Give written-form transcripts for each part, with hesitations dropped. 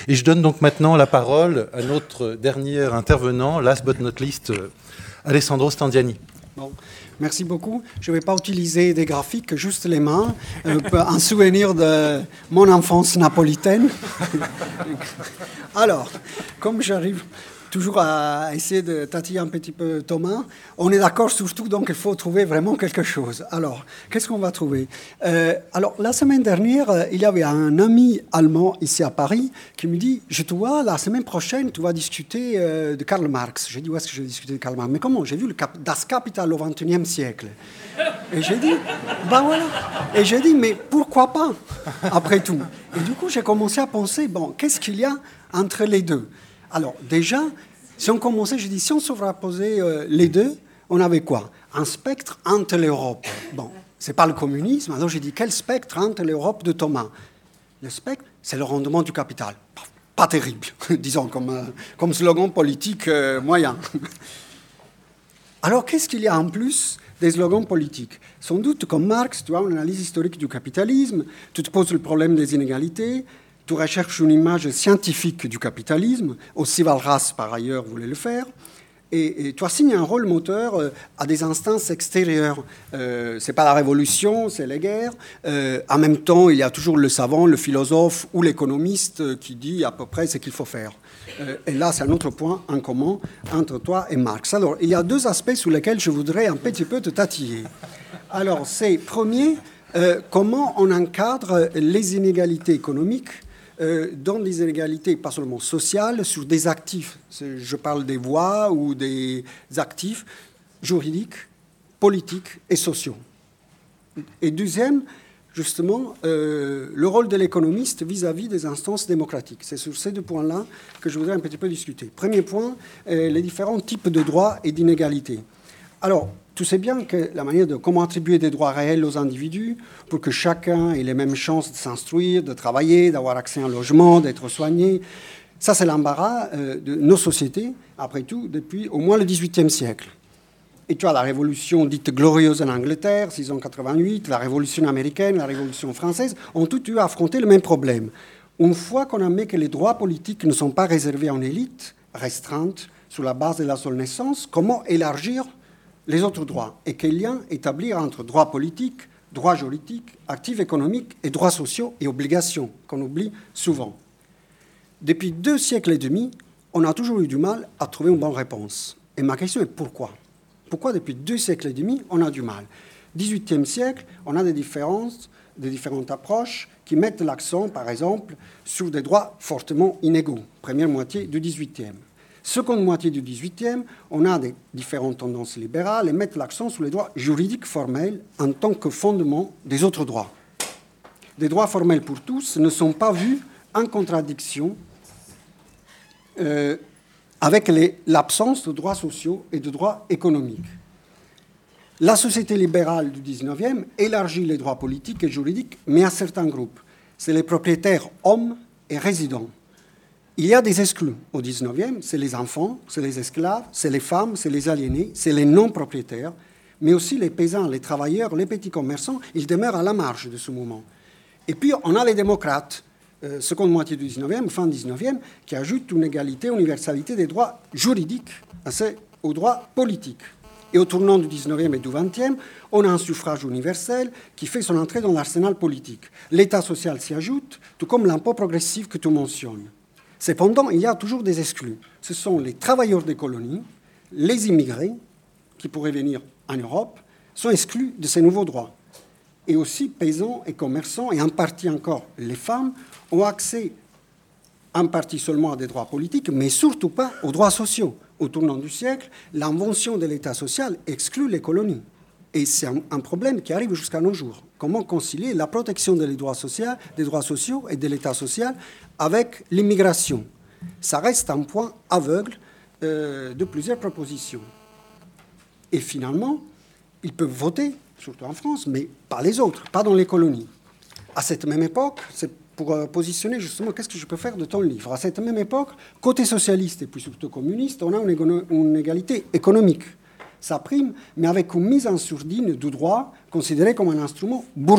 Et je donne donc maintenant la parole à notre dernier intervenant, last but not least, Alessandro Standiani. Bon. Merci beaucoup. Je ne vais pas utiliser des graphiques, juste les mains, un souvenir de mon enfance napolitaine. Alors, comme j'arrive toujours à essayer de tatiller un petit peu Thomas, on est d'accord surtout, donc il faut trouver vraiment quelque chose. Alors, qu'est-ce qu'on va trouver? Alors, la semaine dernière, il y avait un ami allemand ici à Paris qui me dit « Je te vois, la semaine prochaine, tu vas discuter de Karl Marx. » J'ai dit « Où est-ce que je vais discuter de Karl Marx ?»« Mais comment? J'ai vu Das Kapital au XXIe siècle. » Et j'ai dit « Ben voilà. » Et j'ai dit « Mais pourquoi pas, après tout ?» Et du coup, j'ai commencé à penser « Bon, qu'est-ce qu'il y a entre les deux ?» Alors, déjà, si on commençait, je dis, si on superposait les deux, on avait quoi? Un spectre entre l'Europe. Bon, c'est pas le communisme, alors j'ai dit, quel spectre entre l'Europe de Thomas? Le spectre, c'est le rendement du capital. Pas terrible, disons, comme slogan politique moyen. Alors, qu'est-ce qu'il y a en plus des slogans politiques? Sans doute, comme Marx, tu as une analyse historique du capitalisme, tu te poses le problème des inégalités, tu recherches une image scientifique du capitalisme, aussi Walras, par ailleurs, voulait le faire, et tu assignes un rôle moteur à des instances extérieures. Ce n'est pas la révolution, c'est les guerres. En même temps, il y a toujours le savant, le philosophe ou l'économiste qui dit à peu près ce qu'il faut faire. Et là, c'est un autre point en commun entre toi et Marx. Alors, il y a deux aspects sur lesquels je voudrais un petit peu te tatiller. Alors, c'est, premier, comment on encadre les inégalités économiques dans des inégalités, pas seulement sociales, sur des actifs. Je parle des voies ou des actifs juridiques, politiques et sociaux. Et deuxième, justement, le rôle de l'économiste vis-à-vis des instances démocratiques. C'est sur ces deux points-là que je voudrais un petit peu discuter. Premier point, les différents types de droits et d'inégalités. Alors, tu sais bien que la manière de comment attribuer des droits réels aux individus pour que chacun ait les mêmes chances de s'instruire, de travailler, d'avoir accès à un logement, d'être soigné, ça c'est l'embarras de nos sociétés, après tout, depuis au moins le XVIIIe siècle. Et tu as la révolution dite glorieuse en Angleterre, 1688, la révolution américaine, la révolution française, ont toutes eu à affronter le même problème. Une fois qu'on admet que les droits politiques ne sont pas réservés à une élite restreinte sur la base de la seule naissance, comment élargir les autres droits, et quel lien établir entre droits politiques, droits juridiques, actifs économiques et droits sociaux et obligations, qu'on oublie souvent. Depuis 2 siècles et demi, on a toujours eu du mal à trouver une bonne réponse. Et ma question est pourquoi? Pourquoi depuis 2 siècles et demi, on a du mal? 18e siècle, on a des différentes approches qui mettent l'accent, par exemple, sur des droits fortement inégaux, première moitié du 18e. Seconde moitié du XVIIIe, on a des différentes tendances libérales et mettent l'accent sur les droits juridiques formels en tant que fondement des autres droits. Des droits formels pour tous ne sont pas vus en contradiction avec l'absence de droits sociaux et de droits économiques. La société libérale du XIXe élargit les droits politiques et juridiques, mais à certains groupes. C'est les propriétaires hommes et résidents. Il y a des exclus au XIXe, c'est les enfants, c'est les esclaves, c'est les femmes, c'est les aliénés, c'est les non-propriétaires, mais aussi les paysans, les travailleurs, les petits commerçants, ils demeurent à la marge de ce mouvement. Et puis, on a les démocrates, seconde moitié du XIXe, fin XIXe, qui ajoutent une égalité, universalité des droits juridiques aux droits politiques. Et au tournant du XIXe et du XXe, on a un suffrage universel qui fait son entrée dans l'arsenal politique. L'État social s'y ajoute, tout comme l'impôt progressif que tu mentionnes. Cependant, il y a toujours des exclus. Ce sont les travailleurs des colonies, les immigrés, qui pourraient venir en Europe, sont exclus de ces nouveaux droits. Et aussi, paysans et commerçants, et en partie encore les femmes, ont accès en partie seulement à des droits politiques, mais surtout pas aux droits sociaux. Au tournant du siècle, l'invention de l'État social exclut les colonies. Et c'est un problème qui arrive jusqu'à nos jours. Comment concilier la protection des droits sociaux et de l'État social avec l'immigration? Ça reste un point aveugle de plusieurs propositions. Et finalement, ils peuvent voter, surtout en France, mais pas les autres, pas dans les colonies. À cette même époque, c'est pour positionner justement qu'est-ce que je peux faire de ton livre. À cette même époque, côté socialiste et puis surtout communiste, on a une égalité économique. Ça prime, mais avec une mise en sourdine du droit considéré comme un instrument bourgeois.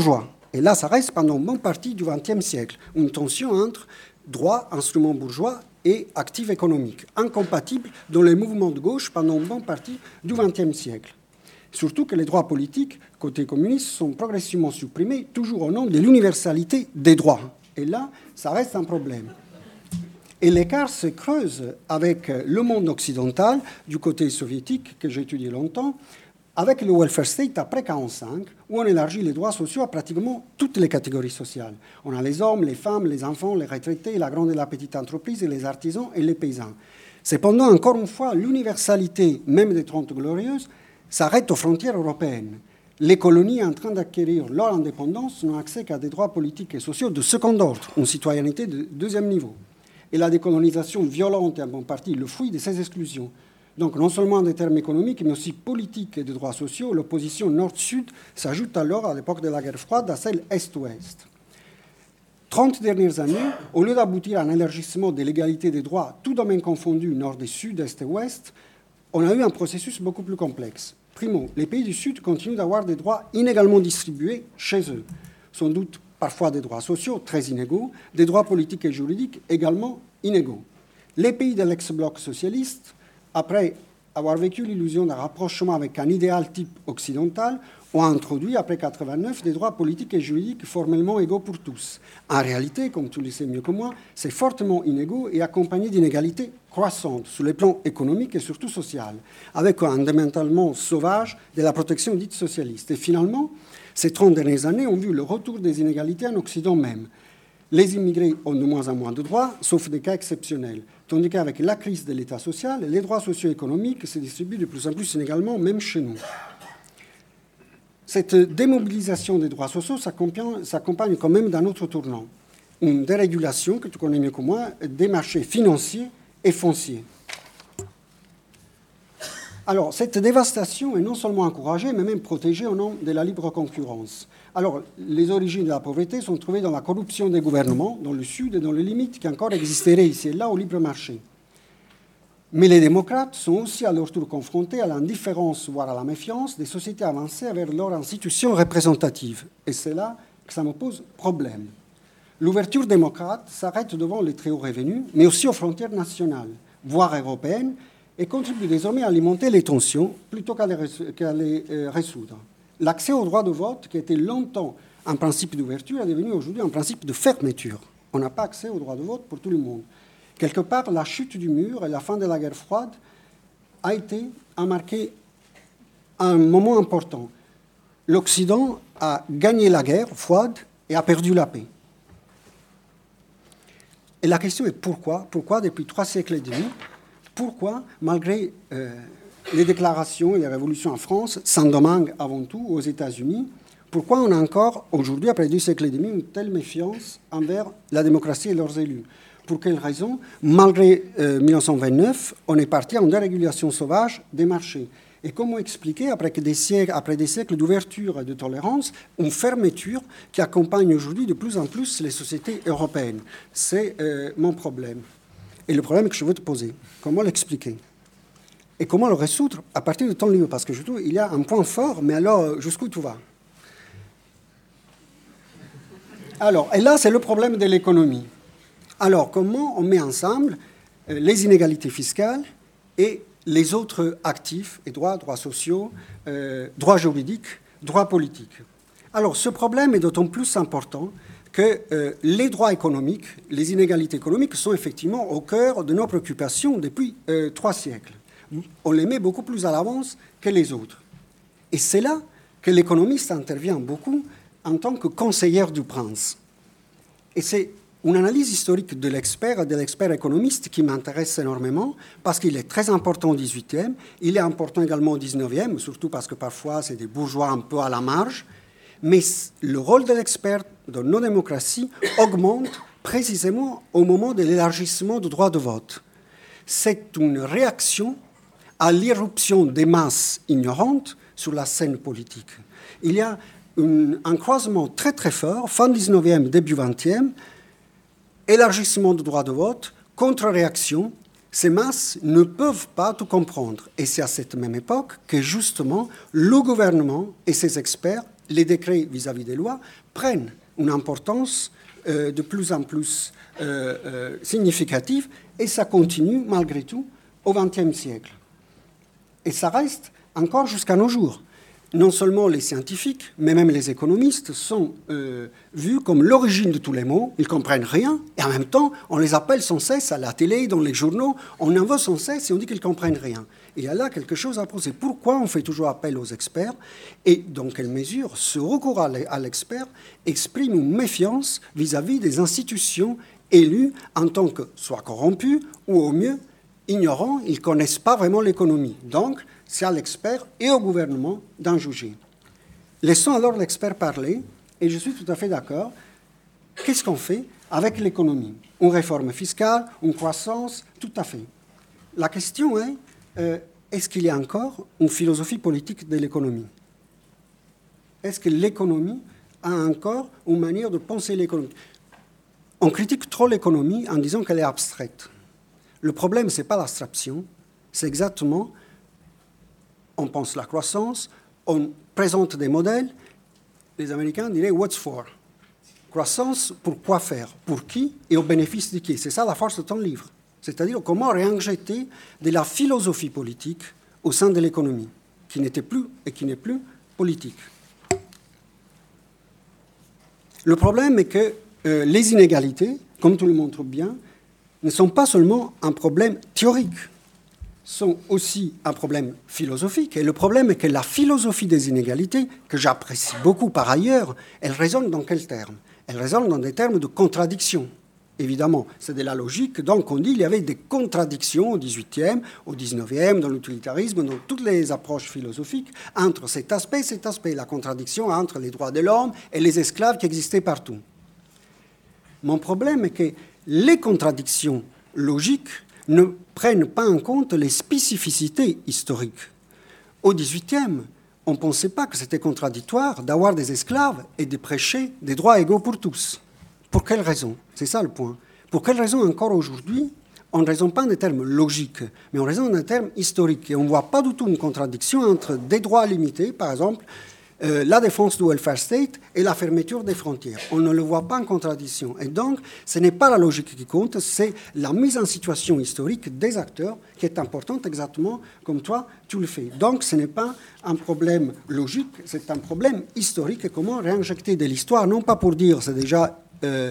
Et là, ça reste pendant une bonne partie du XXe siècle, une tension entre droit, instrument bourgeois et actif économique, incompatible dans les mouvements de gauche pendant une bonne partie du XXe siècle. Surtout que les droits politiques, côté communiste, sont progressivement supprimés, toujours au nom de l'universalité des droits. Et là, ça reste un problème. Et l'écart se creuse avec le monde occidental, du côté soviétique, que j'ai étudié longtemps, avec le welfare state après 1945, où on élargit les droits sociaux à pratiquement toutes les catégories sociales. On a les hommes, les femmes, les enfants, les retraités, la grande et la petite entreprise, et les artisans et les paysans. Cependant, encore une fois, l'universalité même des 30 Glorieuses s'arrête aux frontières européennes. Les colonies en train d'acquérir leur indépendance n'ont accès qu'à des droits politiques et sociaux de second ordre, une citoyenneté de deuxième niveau. Et la décolonisation violente et en bonne partie le fruit de ces exclusions. Donc non seulement en des termes économiques, mais aussi politiques et de droits sociaux, l'opposition nord-sud s'ajoute alors à l'époque de la guerre froide à celle est-ouest. 30 dernières années, au lieu d'aboutir à un élargissement de l'égalité des droits, tout domaine confondu, nord et sud, est et ouest, on a eu un processus beaucoup plus complexe. Primo, les pays du Sud continuent d'avoir des droits inégalement distribués chez eux. Sans doute parfois des droits sociaux très inégaux, des droits politiques et juridiques également inégaux. Les pays de l'ex-bloc socialiste, après avoir vécu l'illusion d'un rapprochement avec un idéal type occidental, ont introduit, après 1989, des droits politiques et juridiques formellement égaux pour tous. En réalité, comme tu le sais mieux que moi, c'est fortement inégaux et accompagné d'inégalités croissantes sur les plans économiques et surtout social, avec un démantèlement sauvage de la protection dite socialiste. Et finalement, ces 30 dernières années ont vu le retour des inégalités en Occident même. Les immigrés ont de moins en moins de droits, sauf des cas exceptionnels. Tandis qu'avec la crise de l'État social, les droits socio-économiques se distribuent de plus en plus inégalement, même chez nous. Cette démobilisation des droits sociaux s'accompagne quand même d'un autre tournant, une dérégulation, que tu connais mieux que moi, des marchés financiers et fonciers. Alors, cette dévastation est non seulement encouragée, mais même protégée au nom de la libre concurrence. Alors, les origines de la pauvreté sont trouvées dans la corruption des gouvernements, dans le Sud et dans les limites qui encore existeraient ici et là au libre marché. Mais les démocrates sont aussi à leur tour confrontés à l'indifférence, voire à la méfiance, des sociétés avancées vers leurs institutions représentatives. Et c'est là que ça me pose problème. L'ouverture démocrate s'arrête devant les très hauts revenus, mais aussi aux frontières nationales, voire européennes, et contribue désormais à alimenter les tensions plutôt qu'à les résoudre. L'accès au droit de vote, qui était longtemps un principe d'ouverture, est devenu aujourd'hui un principe de fermeture. On n'a pas accès au droit de vote pour tout le monde. Quelque part, la chute du mur et la fin de la guerre froide a marqué un moment important. L'Occident a gagné la guerre froide et a perdu la paix. Et la question est pourquoi ? Pourquoi, depuis 3 siècles et demi, pourquoi, malgré les déclarations et les révolutions en France, Saint-Domingue avant tout, aux États-Unis, pourquoi on a encore, aujourd'hui, après 2 siècles et demi, une telle méfiance envers la démocratie et leurs élus ? Pour quelles raisons ? Malgré 1929, on est parti en dérégulation sauvage des marchés. Et comment expliquer, après des siècles d'ouverture et de tolérance, une fermeture qui accompagne aujourd'hui de plus en plus les sociétés européennes ? C'est mon problème. Et le problème que je veux te poser, comment l'expliquer ? Et comment le résoudre à partir de ton livre ? Parce que je trouve qu'il y a un point fort, mais alors jusqu'où tu vas ? Alors, et là, c'est le problème de l'économie. Alors, comment on met ensemble les inégalités fiscales et les autres actifs et droits sociaux, droits juridiques, droits politiques ? Alors, ce problème est d'autant plus important que les droits économiques, les inégalités économiques sont effectivement au cœur de nos préoccupations depuis 3 siècles. On les met beaucoup plus à l'avance que les autres. Et c'est là que l'économiste intervient beaucoup en tant que conseillère du prince. Et c'est une analyse historique de l'expert économiste qui m'intéresse énormément parce qu'il est très important au XVIIIe, il est important également au XIXe, surtout parce que parfois c'est des bourgeois un peu à la marge, mais le rôle de l'expert dans nos démocraties augmente précisément au moment de l'élargissement du droit de vote. C'est une réaction à l'irruption des masses ignorantes sur la scène politique. Il y a un croisement très très fort, fin 19e, début 20e, élargissement du droit de vote, contre-réaction, ces masses ne peuvent pas tout comprendre. Et c'est à cette même époque que justement le gouvernement et ses experts, les décrets vis-à-vis des lois, prennent une importance de plus en plus significative, et ça continue malgré tout au XXe siècle. Et ça reste encore jusqu'à nos jours. Non seulement les scientifiques, mais même les économistes sont vus comme l'origine de tous les maux. Ils ne comprennent rien, et en même temps, on les appelle sans cesse à la télé, dans les journaux, on en veut sans cesse et on dit qu'ils ne comprennent rien. Il y a là quelque chose à poser. Pourquoi on fait toujours appel aux experts, et dans quelle mesure ce recours à l'expert exprime une méfiance vis-à-vis des institutions élues en tant que soit corrompus ou au mieux ignorants, ils ne connaissent pas vraiment l'économie. Donc, c'est à l'expert et au gouvernement d'en juger. Laissons alors l'expert parler, et je suis tout à fait d'accord. Qu'est-ce qu'on fait avec l'économie? Une réforme fiscale, une croissance, tout à fait. La question est, est-ce qu'il y a encore une philosophie politique de l'économie? Est-ce que l'économie a encore une manière de penser l'économie? On critique trop l'économie en disant qu'elle est abstraite. Le problème, ce n'est pas l'abstraction, c'est exactement, on pense la croissance, on présente des modèles, les Américains diraient « what's for ». Croissance, pour quoi faire? Pour qui et au bénéfice de qui? C'est ça la force de ton livre. C'est-à-dire comment réinjecter de la philosophie politique au sein de l'économie, qui n'était plus et qui n'est plus politique. Le problème est que les inégalités, comme tu le montres bien, ne sont pas seulement un problème théorique, sont aussi un problème philosophique. Et le problème est que la philosophie des inégalités, que j'apprécie beaucoup par ailleurs, elle résonne dans quels termes? Elle résonne dans des termes de contradiction. Évidemment, c'est de la logique. Donc on dit qu'il y avait des contradictions au XVIIIe, au XIXe, dans l'utilitarisme, dans toutes les approches philosophiques, entre cet aspect et cet aspect, la contradiction entre les droits de l'homme et les esclaves qui existaient partout. Mon problème est que les contradictions logiques ne prennent pas en compte les spécificités historiques. Au XVIIIe, on ne pensait pas que c'était contradictoire d'avoir des esclaves et de prêcher des droits égaux pour tous. Pour quelle raison? C'est ça le point. Pour quelle raison encore aujourd'hui, on ne raisonne pas en des termes logiques, mais on raisonne en des termes historiques. Et on ne voit pas du tout une contradiction entre des droits limités, par exemple, la défense du welfare state et la fermeture des frontières. On ne le voit pas en contradiction. Et donc, ce n'est pas la logique qui compte, c'est la mise en situation historique des acteurs qui est importante, exactement comme toi, tu le fais. Donc, ce n'est pas un problème logique, c'est un problème historique. Et comment réinjecter de l'histoire, non pas pour dire c'est déjà,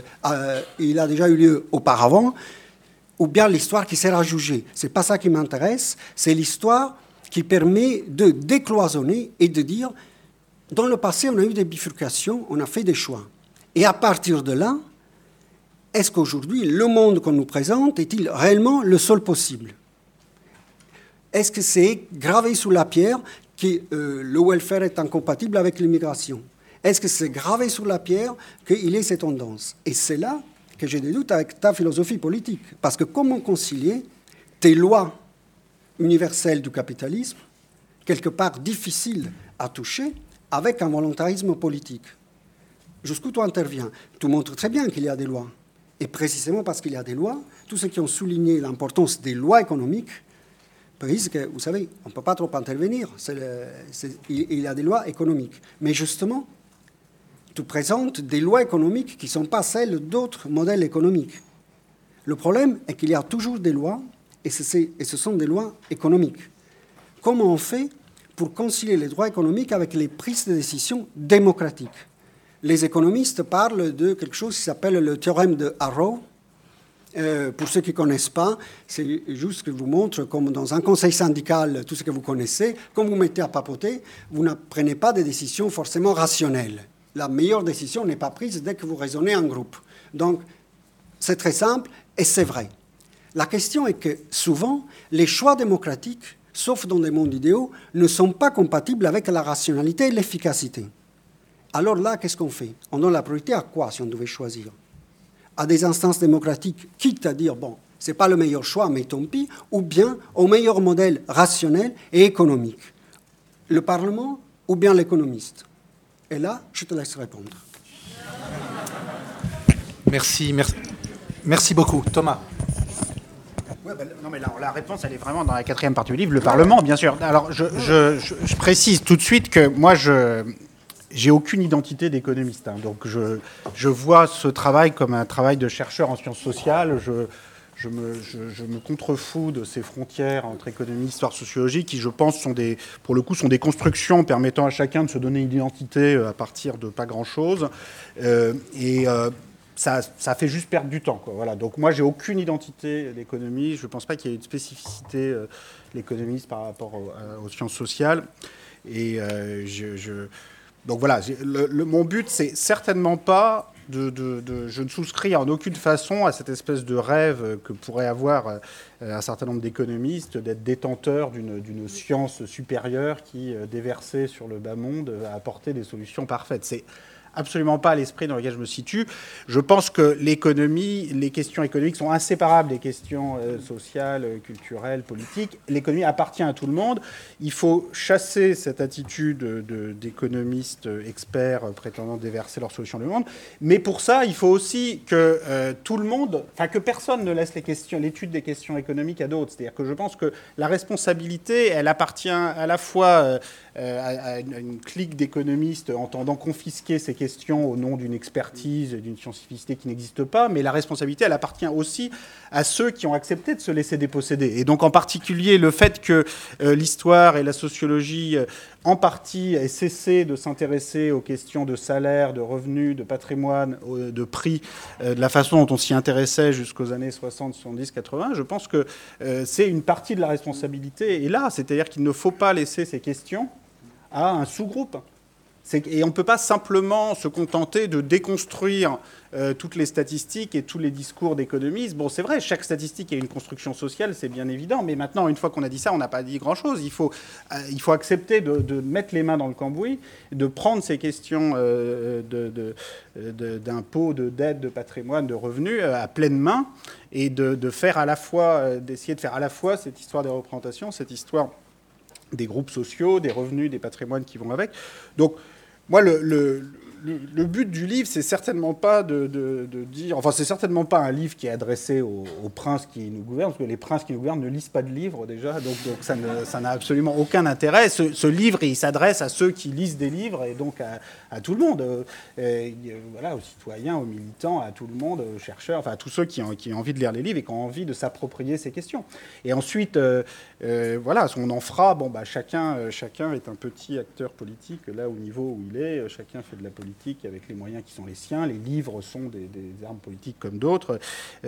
il a déjà eu lieu auparavant, ou bien l'histoire qui sert à juger. Ce n'est pas ça qui m'intéresse, c'est l'histoire qui permet de décloisonner et de dire dans le passé, on a eu des bifurcations, on a fait des choix. Et à partir de là, est-ce qu'aujourd'hui, le monde qu'on nous présente est-il réellement le seul possible? Est-ce que c'est gravé sous la pierre que le welfare est incompatible avec l'immigration? Est-ce que c'est gravé sous la pierre qu'il y a ces tendances? Et c'est là que j'ai des doutes avec ta philosophie politique. Parce que comment concilier tes lois universelles du capitalisme, quelque part difficiles à toucher, avec un volontarisme politique? Jusqu'où tu interviens? Tu montres très bien qu'il y a des lois. Et précisément parce qu'il y a des lois, tous ceux qui ont souligné l'importance des lois économiques disent que, vous savez, on ne peut pas trop intervenir. Il y a des lois économiques. Mais justement, tu présentes des lois économiques qui ne sont pas celles d'autres modèles économiques. Le problème est qu'il y a toujours des lois, et ce sont des lois économiques. Comment on fait pour concilier les droits économiques avec les prises de décision démocratiques? Les économistes parlent de quelque chose qui s'appelle le théorème de Arrow. Pour ceux qui ne connaissent pas, c'est juste que je vous montre, comme dans un conseil syndical, tout ce que vous connaissez, quand vous mettez à papoter, vous ne prenez pas des décisions forcément rationnelles. La meilleure décision n'est pas prise dès que vous raisonnez en groupe. Donc, c'est très simple et c'est vrai. La question est que souvent, les choix démocratiques, sauf dans des mondes idéaux, ne sont pas compatibles avec la rationalité et l'efficacité. Alors là, qu'est-ce qu'on fait? On donne la priorité à quoi si on devait choisir? À des instances démocratiques, quitte à dire, bon, ce n'est pas le meilleur choix, mais tant pis, ou bien au meilleur modèle rationnel et économique? Le Parlement ou bien l'économiste? Et là, je te laisse répondre. Merci beaucoup. Thomas. Ouais, non, mais la réponse, elle est vraiment dans la 4e partie du livre, le Parlement, bien sûr. Alors, je précise tout de suite que moi, j'ai aucune identité d'économiste. Donc je vois ce travail comme un travail de chercheur en sciences sociales. Je me contrefous de ces frontières entre économie, histoire, sociologie, qui, je pense, pour le coup, sont des constructions permettant à chacun de se donner une identité à partir de pas grand-chose. Ça fait juste perdre du temps, quoi. Voilà. Donc moi, j'ai aucune identité d'économie. Je ne pense pas qu'il y ait une spécificité l'économiste par rapport aux sciences sociales. Et donc voilà, mon but, c'est certainement pas je ne souscris en aucune façon à cette espèce de rêve que pourrait avoir un certain nombre d'économistes d'être détenteurs d'une science supérieure qui, déversée sur le bas monde, va apporter des solutions parfaites. C'est absolument pas l'esprit dans lequel je me situe. Je pense que les questions économiques sont inséparables des questions sociales, culturelles, politiques. L'économie appartient à tout le monde. Il faut chasser cette attitude d'économistes experts prétendant déverser leurs solutions dans le monde. Mais pour ça, il faut aussi que tout le monde, que personne ne laisse l'étude des questions économiques à d'autres. C'est-à-dire que je pense que la responsabilité, elle appartient à la fois à une clique d'économistes entendant confisquer ces questions au nom d'une expertise, d'une scientificité qui n'existe pas, mais la responsabilité, elle appartient aussi à ceux qui ont accepté de se laisser déposséder. Et donc, en particulier, le fait que l'histoire et la sociologie, en partie, aient cessé de s'intéresser aux questions de salaire, de revenus, de patrimoine, de prix, de la façon dont on s'y intéressait jusqu'aux années 60, 70, 80, je pense que c'est une partie de la responsabilité. Et là, c'est-à-dire qu'il ne faut pas laisser ces questions à un sous-groupe. Et on ne peut pas simplement se contenter de déconstruire toutes les statistiques et tous les discours d'économistes. Bon, c'est vrai, chaque statistique a une construction sociale, c'est bien évident, mais maintenant, une fois qu'on a dit ça, on n'a pas dit grand-chose. Il faut accepter de mettre les mains dans le cambouis, de prendre ces questions d'impôts, de dettes, de patrimoine, de revenus à pleine main et d'essayer de faire à la fois cette histoire des représentations, cette histoire des groupes sociaux, des revenus, des patrimoines qui vont avec. Donc, moi, le but du livre, c'est certainement pas de dire... Enfin, c'est certainement pas un livre qui est adressé aux princes qui nous gouvernent, parce que les princes qui nous gouvernent ne lisent pas de livres, déjà, donc ça n'a absolument aucun intérêt. Ce livre, il s'adresse à ceux qui lisent des livres, et donc à tout le monde, voilà, aux citoyens, aux militants, à tout le monde, aux chercheurs, enfin, à tous ceux qui ont envie de lire les livres et qui ont envie de s'approprier ces questions. Et ensuite, voilà, on en fera... Bon, chacun est un petit acteur politique, là, au niveau où il est. Chacun fait de la politique avec les moyens qui sont les siens. Les livres sont des armes politiques comme d'autres.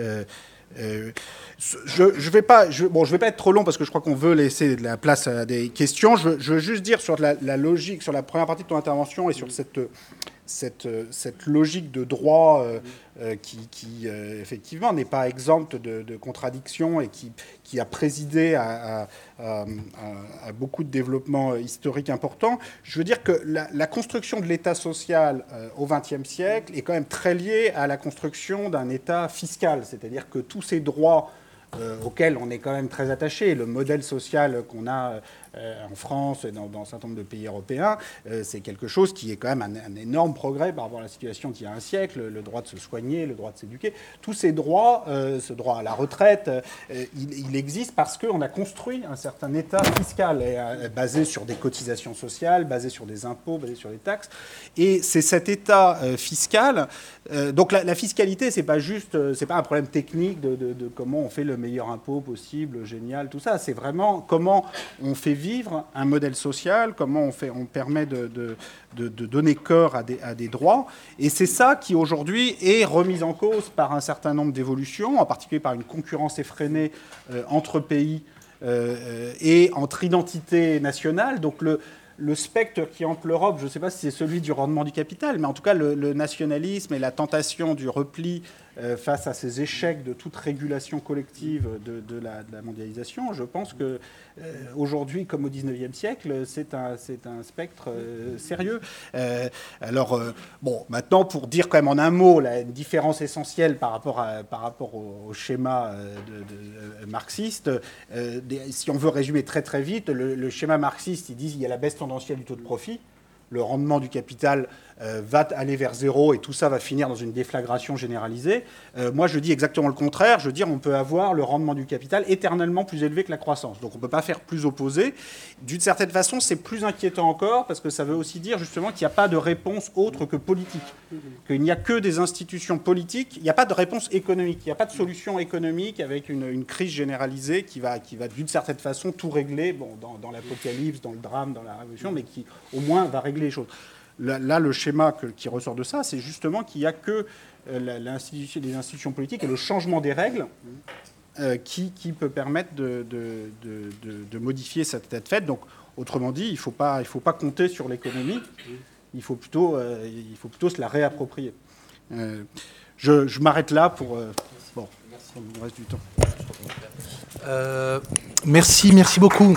Je vais pas être trop long parce que je crois qu'on veut laisser de la place à des questions. Je veux juste dire sur la logique, sur la première partie de ton intervention et sur cette logique de droit qui effectivement n'est pas exempte de contradictions et qui a présidé à beaucoup de développements historiques importants. Je veux dire que la construction de l'État social au XXe siècle est quand même très liée à la construction d'un État fiscal, c'est-à-dire que tous ces droits auquel on est quand même très attaché. Le modèle social qu'on a en France et dans un certain nombre de pays européens, c'est quelque chose qui est quand même un énorme progrès par rapport à la situation d'il y a un siècle, le droit de se soigner, le droit de s'éduquer. Tous ces droits, ce droit à la retraite, il existe parce qu'on a construit un certain État fiscal basé sur des cotisations sociales, basé sur des impôts, basé sur des taxes. Et c'est cet État fiscal. Donc la fiscalité, c'est pas un problème technique de comment on fait le meilleur impôt possible, génial, tout ça. C'est vraiment comment on fait vivre un modèle social, comment on permet de donner corps à des droits. Et c'est ça qui, aujourd'hui, est remis en cause par un certain nombre d'évolutions, en particulier par une concurrence effrénée entre pays et entre identités nationales. Donc le spectre qui hante l'Europe, je ne sais pas si c'est celui du rendement du capital, mais en tout cas le nationalisme et la tentation du repli face à ces échecs de toute régulation collective de la mondialisation, je pense qu'aujourd'hui, comme au XIXe siècle, c'est un spectre sérieux. Bon, maintenant, pour dire quand même en un mot une différence essentielle par rapport au schéma marxiste, si on veut résumer très très vite, le schéma marxiste, ils disent qu'il y a la baisse tendancielle du taux de profit. Le rendement du capital va aller vers zéro et tout ça va finir dans une déflagration généralisée. Moi, je dis exactement le contraire. Je veux dire, on peut avoir le rendement du capital éternellement plus élevé que la croissance. Donc, on ne peut pas faire plus opposé. D'une certaine façon, c'est plus inquiétant encore parce que ça veut aussi dire justement qu'il n'y a pas de réponse autre que politique. Qu'il n'y a que des institutions politiques. Il n'y a pas de réponse économique. Il n'y a pas de solution économique avec une crise généralisée qui va d'une certaine façon tout régler, bon, dans l'apocalypse, dans le drame, dans la révolution, mais qui au moins va régler les choses. Là, le schéma qui ressort de ça, c'est justement qu'il n'y a que les institutions politiques et le changement des règles qui peut permettre de modifier cet état de fait. Donc, autrement dit, il ne faut pas compter sur l'économie, il faut plutôt se la réapproprier. Je m'arrête là pour le reste du temps. Merci beaucoup.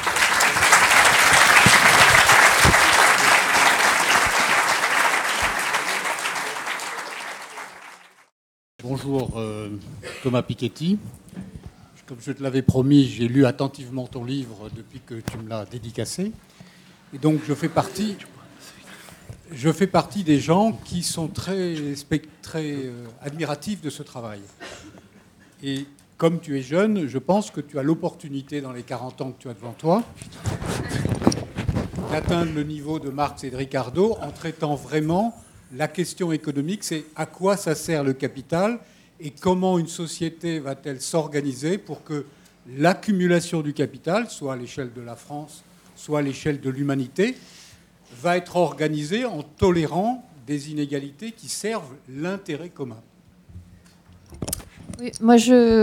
Bonjour, Thomas Piketty. Comme je te l'avais promis, j'ai lu attentivement ton livre depuis que tu me l'as dédicacé. Et donc, je fais partie des gens qui sont très admiratifs de ce travail. Et comme tu es jeune, je pense que tu as l'opportunité, dans les 40 ans que tu as devant toi, d'atteindre le niveau de Marx et de Ricardo en traitant vraiment la question économique, c'est à quoi ça sert le capital et comment une société va-t-elle s'organiser pour que l'accumulation du capital, soit à l'échelle de la France, soit à l'échelle de l'humanité, va être organisée en tolérant des inégalités qui servent l'intérêt commun. Oui, moi,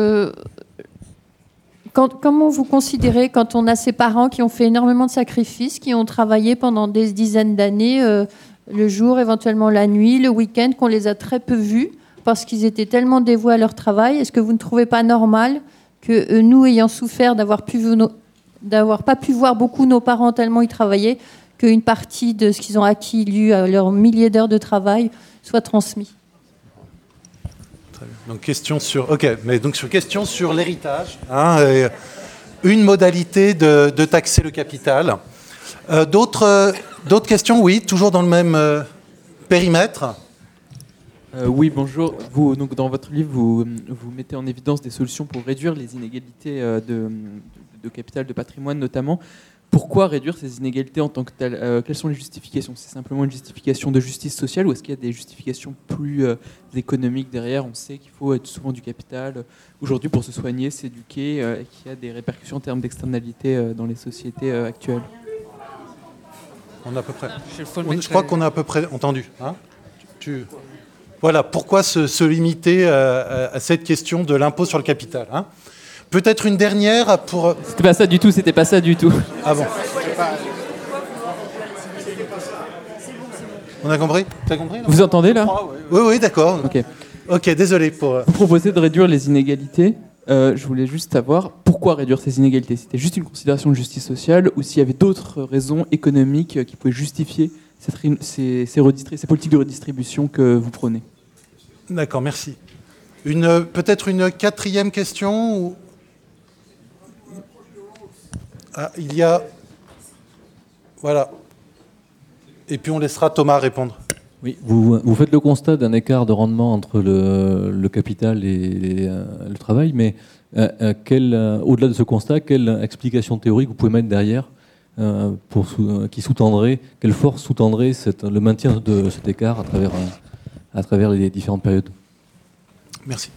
comment vous considérez, quand on a ces parents qui ont fait énormément de sacrifices, qui ont travaillé pendant des dizaines d'années, le jour, éventuellement la nuit, le week-end, qu'on les a très peu vus parce qu'ils étaient tellement dévoués à leur travail. Est-ce que vous ne trouvez pas normal que nous, ayant souffert d'avoir pas pu voir beaucoup nos parents tellement ils travaillaient, qu'une partie de ce qu'ils ont acquis, leurs milliers d'heures de travail, soit transmis? Donc question sur l'héritage, une modalité de taxer le capital. D'autres questions, oui, toujours dans le même périmètre. Oui, bonjour. Vous, donc, dans votre livre, vous mettez en évidence des solutions pour réduire les inégalités de capital, de patrimoine notamment. Pourquoi réduire ces inégalités en tant que telles? Quelles sont les justifications? C'est simplement une justification de justice sociale ou est-ce qu'il y a des justifications plus économiques derrière? On sait qu'il faut être souvent du capital aujourd'hui pour se soigner, s'éduquer, et qu'il y a des répercussions en termes d'externalités dans les sociétés actuelles. Je crois qu'on a à peu près entendu. Hein, voilà, pourquoi se limiter à cette question de l'impôt sur le capital, hein? Peut-être une dernière pour... C'était pas ça du tout. Ah bon. On a compris? T'as compris? Vous entendez là? Oui, d'accord. Ok, désolé pour... Vous proposez de réduire les inégalités. Je voulais juste savoir pourquoi réduire ces inégalités. C'était juste une considération de justice sociale ou s'il y avait d'autres raisons économiques qui pouvaient justifier ces politiques de redistribution que vous prenez. D'accord, merci. Peut-être une quatrième question ou... il y a... Voilà. Et puis on laissera Thomas répondre. Oui, vous faites le constat d'un écart de rendement entre le capital et le travail, mais au-delà de ce constat, quelle explication théorique vous pouvez mettre derrière quelle force sous-tendrait le maintien de cet écart à travers les différentes périodes? Merci.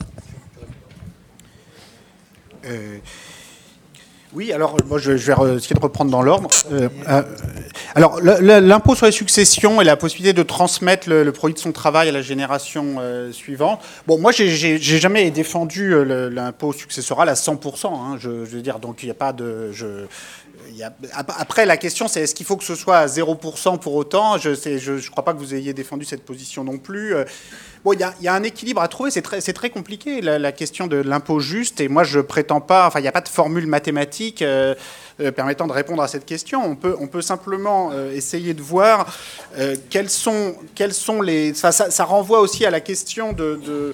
Oui, alors moi je vais essayer de reprendre dans l'ordre. Alors l'impôt sur les successions et la possibilité de transmettre le produit de son travail à la génération suivante. Bon, moi j'ai jamais défendu l'impôt successoral à 100%. Hein, je veux dire, donc il n'y a pas de... Après, la question, c'est est-ce qu'il faut que ce soit à 0% pour autant? Je ne crois pas que vous ayez défendu cette position non plus. Bon, il y a un équilibre à trouver. C'est très compliqué, la question de l'impôt juste. Et moi, je prétends pas... Enfin, il n'y a pas de formule mathématique permettant de répondre à cette question. On peut simplement essayer de voir quels sont les... Ça renvoie aussi à la question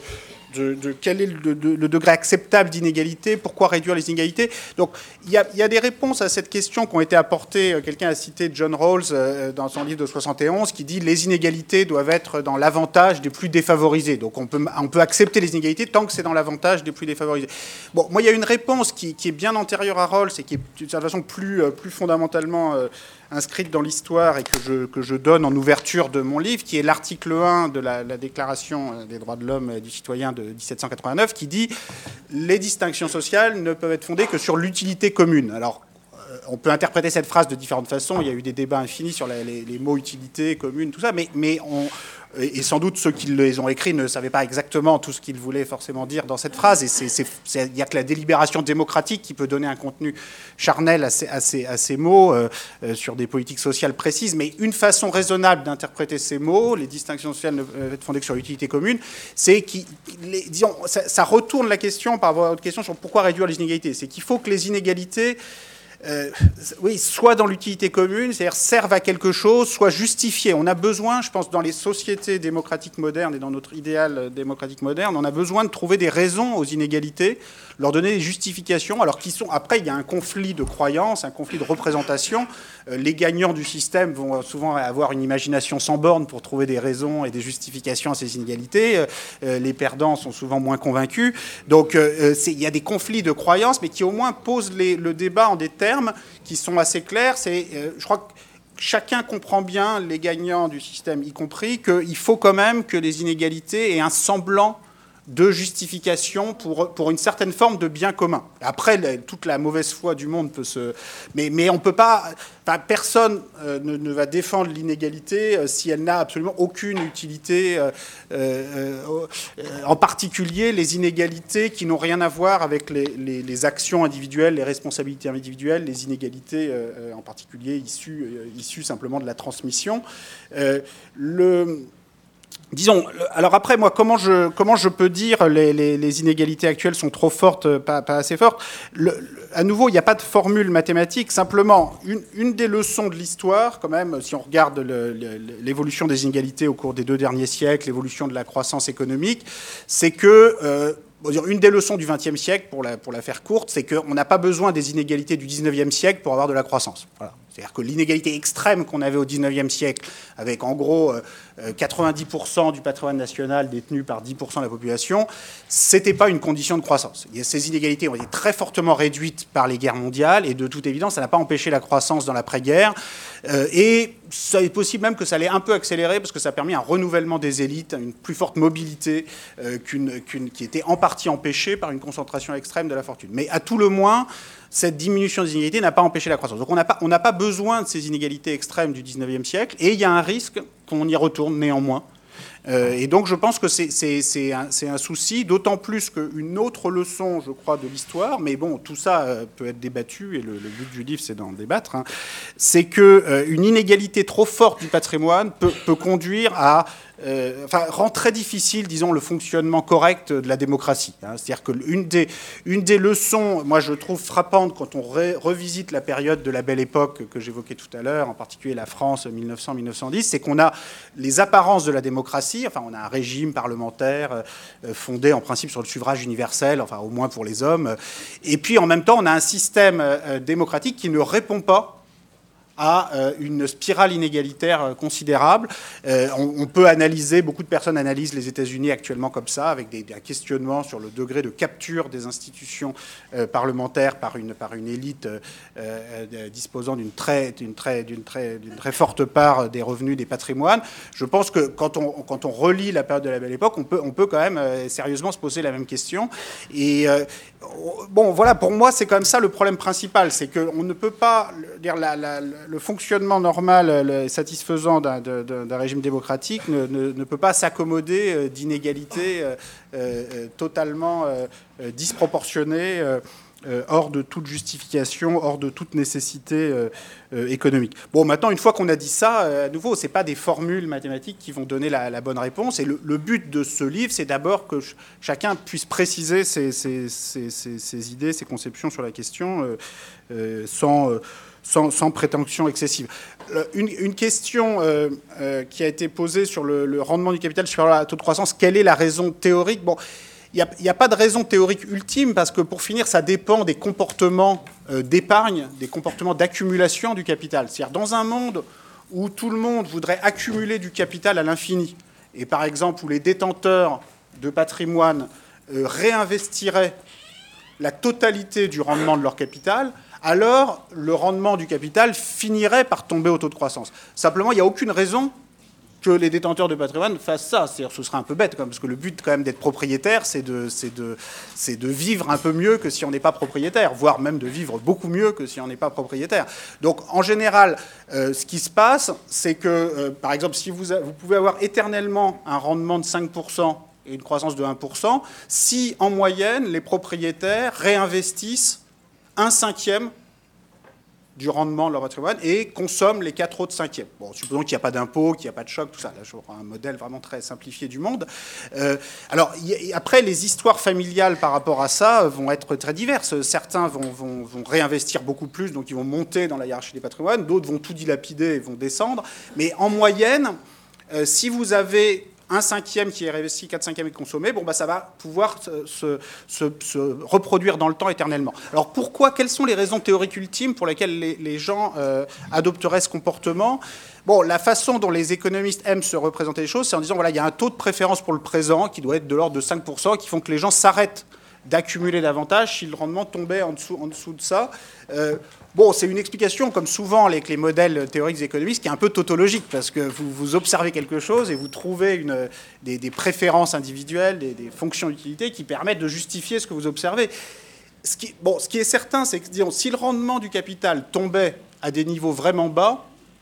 quel est le degré acceptable d'inégalité, pourquoi réduire les inégalités. Donc il y a des réponses à cette question qui ont été apportées. Quelqu'un a cité John Rawls dans son livre de 71 qui dit les inégalités doivent être dans l'avantage des plus défavorisés. Donc on peut accepter les inégalités tant que c'est dans l'avantage des plus défavorisés. Bon, moi il y a une réponse qui est bien antérieure à Rawls et qui est d'une certaine façon plus fondamentalement inscrite dans l'histoire et que je donne en ouverture de mon livre, qui est l'article 1 de la Déclaration des droits de l'homme et du citoyen de 1789, qui dit « Les distinctions sociales ne peuvent être fondées que sur l'utilité commune ». Alors, on peut interpréter cette phrase de différentes façons. Il y a eu des débats infinis sur les mots utilité, commune, tout ça, et sans doute ceux qui les ont écrits ne savaient pas exactement tout ce qu'ils voulaient forcément dire dans cette phrase. Et il n'y a que la délibération démocratique qui peut donner un contenu charnel à ces mots sur des politiques sociales précises. Mais une façon raisonnable d'interpréter ces mots, les distinctions sociales ne peuvent être fondées que sur l'utilité commune, c'est disons, ça retourne la question par rapport à votre question sur pourquoi réduire les inégalités. C'est qu'il faut que les inégalités soit dans l'utilité commune, c'est-à-dire servent à quelque chose, soit justifiées. On a besoin, je pense, dans les sociétés démocratiques modernes et dans notre idéal démocratique moderne, on a besoin de trouver des raisons aux inégalités, leur donner des justifications, alors après, il y a un conflit de croyances, un conflit de représentation. Les gagnants du système vont souvent avoir une imagination sans borne pour trouver des raisons et des justifications à ces inégalités. Les perdants sont souvent moins convaincus. Donc, il y a des conflits de croyances, mais qui au moins posent le débat en des termes qui sont assez clairs. Je crois que chacun comprend bien, les gagnants du système y compris, qu'il faut quand même que les inégalités aient un semblant de justification pour une certaine forme de bien commun. Après, toute la mauvaise foi du monde peut se... Mais on peut pas... Enfin, personne ne va défendre l'inégalité si elle n'a absolument aucune utilité. En particulier, les inégalités qui n'ont rien à voir avec les actions individuelles, les responsabilités individuelles, les inégalités en particulier issues simplement de la transmission. Disons, alors après, moi, comment je peux dire les inégalités actuelles sont trop fortes, pas assez fortes. À nouveau, il n'y a pas de formule mathématique. Simplement, une des leçons de l'histoire, quand même, si on regarde l'évolution des inégalités au cours des 2 derniers siècles, l'évolution de la croissance économique, c'est que... une des leçons du XXe siècle, pour la faire courte, c'est qu'on n'a pas besoin des inégalités du XIXe siècle pour avoir de la croissance. Voilà. C'est-à-dire que l'inégalité extrême qu'on avait au XIXe siècle, avec en gros 90% du patrimoine national détenu par 10% de la population, c'était pas une condition de croissance. Ces inégalités ont été très fortement réduites par les guerres mondiales, et de toute évidence, ça n'a pas empêché la croissance dans l'après-guerre. Et ça est possible même que ça l'ait un peu accéléré, parce que ça a permis un renouvellement des élites, une plus forte mobilité qui était en partie empêchée par une concentration extrême de la fortune. Mais à tout le moins, cette diminution des inégalités n'a pas empêché la croissance. Donc on n'a pas besoin de ces inégalités extrêmes du XIXe siècle, et il y a un risque qu'on y retourne néanmoins. Et donc je pense que c'est un souci, d'autant plus qu'une autre leçon, je crois, de l'histoire, mais bon, tout ça peut être débattu, et le but du livre, c'est d'en débattre, hein, c'est qu'une inégalité trop forte du patrimoine peut conduire à... rend très difficile, disons, le fonctionnement correct de la démocratie. Hein. C'est-à-dire qu'une des leçons, moi je trouve frappante quand on revisite la période de la Belle Époque que j'évoquais tout à l'heure, en particulier la France 1900-1910, c'est qu'on a les apparences de la démocratie, enfin on a un régime parlementaire fondé en principe sur le suffrage universel, enfin au moins pour les hommes, et puis en même temps on a un système démocratique qui ne répond pas à une spirale inégalitaire considérable. On peut analyser, beaucoup de personnes analysent les États-Unis actuellement comme ça, avec des questionnements sur le degré de capture des institutions parlementaires par une élite disposant d'une très forte part des revenus des patrimoines. Je pense que quand on relit la période de la Belle Époque, on peut quand même sérieusement se poser la même question. Et bon, voilà, pour moi, c'est quand même ça le problème principal, c'est qu'on ne peut pas dire le fonctionnement normal, satisfaisant d'un régime démocratique ne peut pas s'accommoder d'inégalités totalement disproportionnées, hors de toute justification, hors de toute nécessité économique. Bon, maintenant, une fois qu'on a dit ça, à nouveau, ce n'est pas des formules mathématiques qui vont donner la bonne réponse. Et le but de ce livre, c'est d'abord que chacun puisse préciser ses idées, ses conceptions sur la question sans prétention excessive. Une question qui a été posée sur le rendement du capital supérieur à taux de croissance, quelle est la raison théorique ? Bon, il n'y a pas de raison théorique ultime, parce que pour finir, ça dépend des comportements d'épargne, des comportements d'accumulation du capital. C'est-à-dire dans un monde où tout le monde voudrait accumuler du capital à l'infini, et par exemple où les détenteurs de patrimoine réinvestiraient la totalité du rendement de leur capital, alors le rendement du capital finirait par tomber au taux de croissance. Simplement, il n'y a aucune raison que les détenteurs de patrimoine fassent ça. C'est-à-dire, ce serait un peu bête, quand même, parce que le but quand même d'être propriétaire, c'est de vivre un peu mieux que si on n'est pas propriétaire, voire même de vivre beaucoup mieux que si on n'est pas propriétaire. Donc, en général, ce qui se passe, c'est que, par exemple, si vous pouvez avoir éternellement un rendement de 5%, et une croissance de 1%, si, en moyenne, les propriétaires réinvestissent 1/5 du rendement de leur patrimoine et consomment les 4 autres cinquièmes. Bon, supposons qu'il n'y a pas d'impôt, qu'il n'y a pas de choc, tout ça. Là, je prends un modèle vraiment très simplifié du monde. Alors, après, les histoires familiales par rapport à ça vont être très diverses. Certains vont réinvestir beaucoup plus, donc ils vont monter dans la hiérarchie des patrimoines. D'autres vont tout dilapider et vont descendre. Mais en moyenne, si vous avez 1/5 qui est réinvesti, 4/5 est consommé, bon, bah, ça va pouvoir se reproduire dans le temps éternellement. Alors pourquoi, quelles sont les raisons théoriques ultimes pour lesquelles les gens adopteraient ce comportement ? Bon, la façon dont les économistes aiment se représenter les choses, c'est en disant, voilà, il y a un taux de préférence pour le présent qui doit être de l'ordre de 5%, qui font que les gens s'arrêtent d'accumuler davantage si le rendement tombait en dessous de ça. Bon, c'est une explication, comme souvent avec les modèles théoriques économiques, qui est un peu tautologique, parce que vous observez quelque chose et vous trouvez des préférences individuelles, des fonctions d'utilité qui permettent de justifier ce que vous observez. Ce qui est certain, c'est que disons, si le rendement du capital tombait à des niveaux vraiment bas,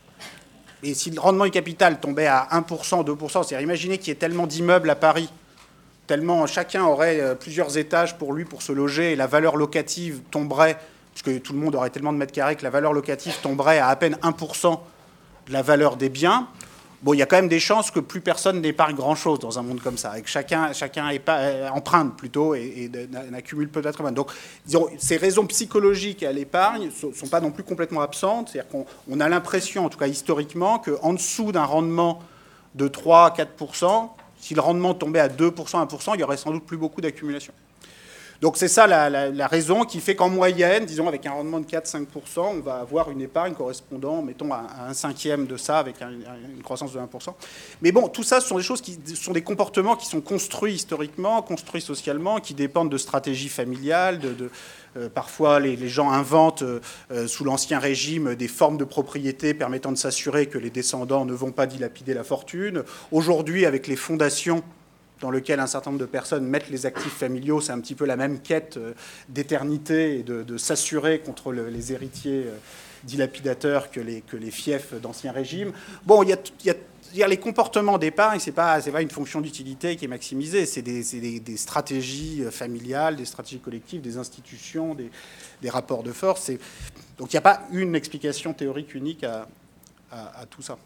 et si le rendement du capital tombait à 1%, 2%, c'est-à-dire imaginez qu'il y ait tellement d'immeubles à Paris, tellement chacun aurait plusieurs étages pour lui pour se loger, et la valeur locative tomberait, puisque tout le monde aurait tellement de mètres carrés que la valeur locative tomberait à peine 1% de la valeur des biens. Bon, il y a quand même des chances que plus personne n'épargne grand-chose dans un monde comme ça, et que chacun emprunte plutôt et n'accumule peu de patrimoine. Donc, disons, ces raisons psychologiques à l'épargne ne sont pas non plus complètement absentes. C'est-à-dire qu'on a l'impression, en tout cas historiquement, qu'en dessous d'un rendement de 3 à 4%, si le rendement tombait à 2%, 1%, il y aurait sans doute plus beaucoup d'accumulation. Donc c'est ça la raison qui fait qu'en moyenne, disons avec un rendement de 4-5%, on va avoir une épargne correspondant, mettons, à 1/5 de ça, avec une croissance de 1%. Mais bon, tout ça, ce sont des choses qui sont des comportements qui sont construits historiquement, construits socialement, qui dépendent de stratégies familiales, parfois, les gens inventent, sous l'Ancien Régime, des formes de propriété permettant de s'assurer que les descendants ne vont pas dilapider la fortune. Aujourd'hui, avec les fondations dans lesquelles un certain nombre de personnes mettent les actifs familiaux, c'est un petit peu la même quête d'éternité et de s'assurer contre les héritiers dilapidateurs que les fiefs d'Ancien Régime. Bon, il y a les comportements d'épargne, c'est pas une fonction d'utilité qui est maximisée, c'est des stratégies familiales, des stratégies collectives, des institutions, des rapports de force. Donc il n'y a pas une explication théorique unique à tout ça.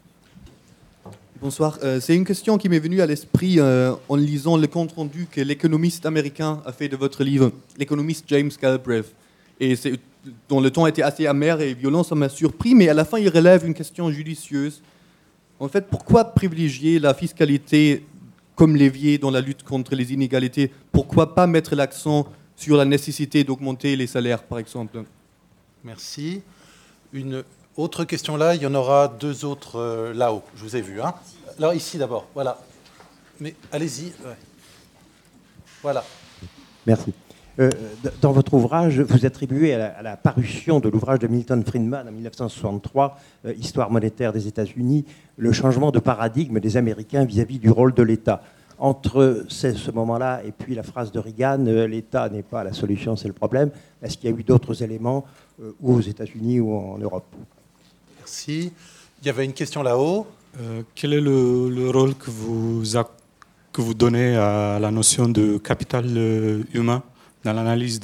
Bonsoir. C'est une question qui m'est venue à l'esprit en lisant le compte-rendu que l'économiste américain a fait de votre livre, l'économiste James Galbraith. Et dont le ton était assez amer et violent, ça m'a surpris, mais à la fin, il relève une question judicieuse. En fait, pourquoi privilégier la fiscalité comme levier dans la lutte contre les inégalités ? Pourquoi pas mettre l'accent sur la nécessité d'augmenter les salaires, par exemple ? Merci. Une autre question là, il y en aura deux autres là-haut, je vous ai vu. Hein. Alors ici d'abord, voilà. Mais allez-y. Ouais. Voilà. Merci. Dans votre ouvrage, vous attribuez à la parution de l'ouvrage de Milton Friedman en 1963, Histoire monétaire des États-Unis, le changement de paradigme des Américains vis-à-vis du rôle de l'État. Entre ce moment-là et puis la phrase de Reagan, l'État n'est pas la solution, c'est le problème. Est-ce qu'il y a eu d'autres éléments, ou aux États-Unis ou en Europe ? Merci. Il y avait une question là-haut. Quel est le rôle que vous donnez à la notion de capital humain dans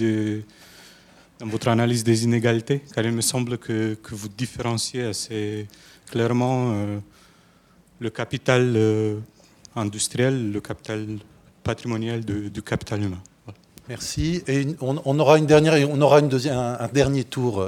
votre analyse des inégalités, car il me semble que vous différenciez assez clairement le capital industriel, le capital patrimonial du capital humain. Voilà. Merci. Et on aura un dernier tour.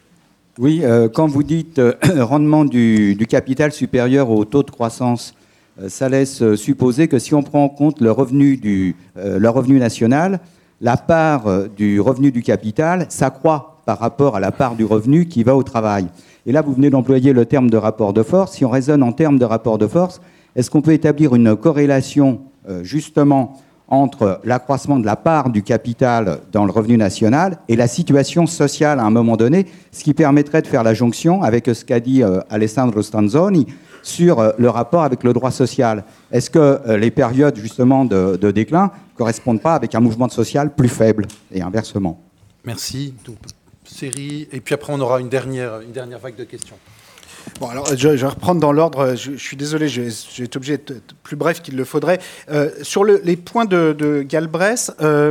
Oui, quand vous dites rendement du capital supérieur au taux de croissance, ça laisse supposer que si on prend en compte le revenu national, la part du revenu du capital s'accroît par rapport à la part du revenu qui va au travail. Et là, vous venez d'employer le terme de rapport de force. Si on raisonne en termes de rapport de force, est-ce qu'on peut établir une corrélation justement entre l'accroissement de la part du capital dans le revenu national et la situation sociale à un moment donné, ce qui permettrait de faire la jonction avec ce qu'a dit Alessandro Stanzoni sur le rapport avec le droit social. Est-ce que les périodes justement de déclin ne correspondent pas avec un mouvement social plus faible et inversement? Merci. Série, et puis après on aura une dernière vague de questions. Bon, alors je vais reprendre dans l'ordre. Je suis désolé, j'ai été obligé d'être plus bref qu'il le faudrait. Sur les points de Galbraith,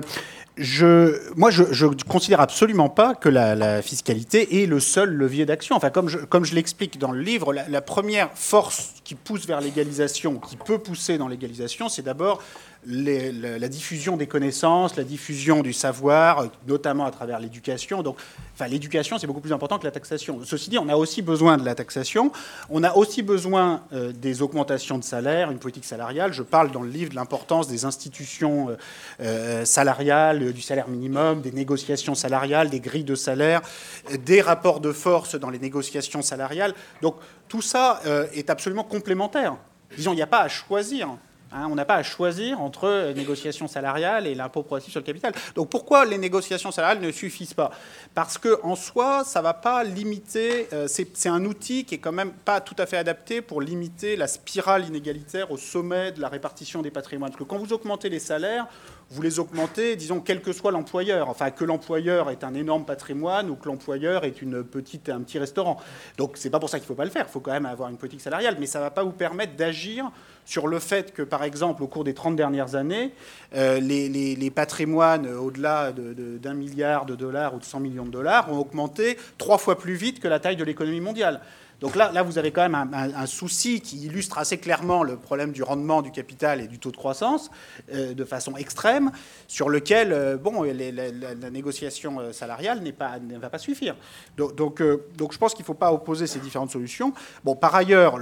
moi, je considère absolument pas que la fiscalité est le seul levier d'action. Enfin, comme je l'explique dans le livre, la première force qui pousse vers l'égalisation, qui peut pousser dans l'égalisation, c'est d'abord la diffusion des connaissances, la diffusion du savoir, notamment à travers l'éducation. Donc, l'éducation, c'est beaucoup plus important que la taxation. Ceci dit, on a aussi besoin de la taxation. On a aussi besoin des augmentations de salaire, une politique salariale. Je parle dans le livre de l'importance des institutions salariales, du salaire minimum, des négociations salariales, des grilles de salaire, des rapports de force dans les négociations salariales. Donc, tout ça est absolument complémentaire. Disons, il n'y a pas à choisir. On n'a pas à choisir entre négociations salariales et l'impôt progressif sur le capital. Donc pourquoi les négociations salariales ne suffisent pas? Parce qu'en soi, ça ne va pas limiter... c'est un outil qui est quand même pas tout à fait adapté pour limiter la spirale inégalitaire au sommet de la répartition des patrimoines. Parce que quand vous augmentez les salaires, vous les augmentez, disons, quel que soit l'employeur. Enfin, que l'employeur ait un énorme patrimoine ou que l'employeur ait un petit restaurant. Donc c'est pas pour ça qu'il ne faut pas le faire. Il faut quand même avoir une politique salariale. Mais ça ne va pas vous permettre d'agir sur le fait que, par exemple, au cours des 30 dernières années, les patrimoines au-delà d'1 milliard de dollars ou de 100 millions de dollars ont augmenté 3 fois plus vite que la taille de l'économie mondiale. Donc là, vous avez quand même un souci qui illustre assez clairement le problème du rendement du capital et du taux de croissance de façon extrême, sur lequel la négociation salariale ne va pas suffire. Donc je pense qu'il ne faut pas opposer ces différentes solutions. Bon, par ailleurs,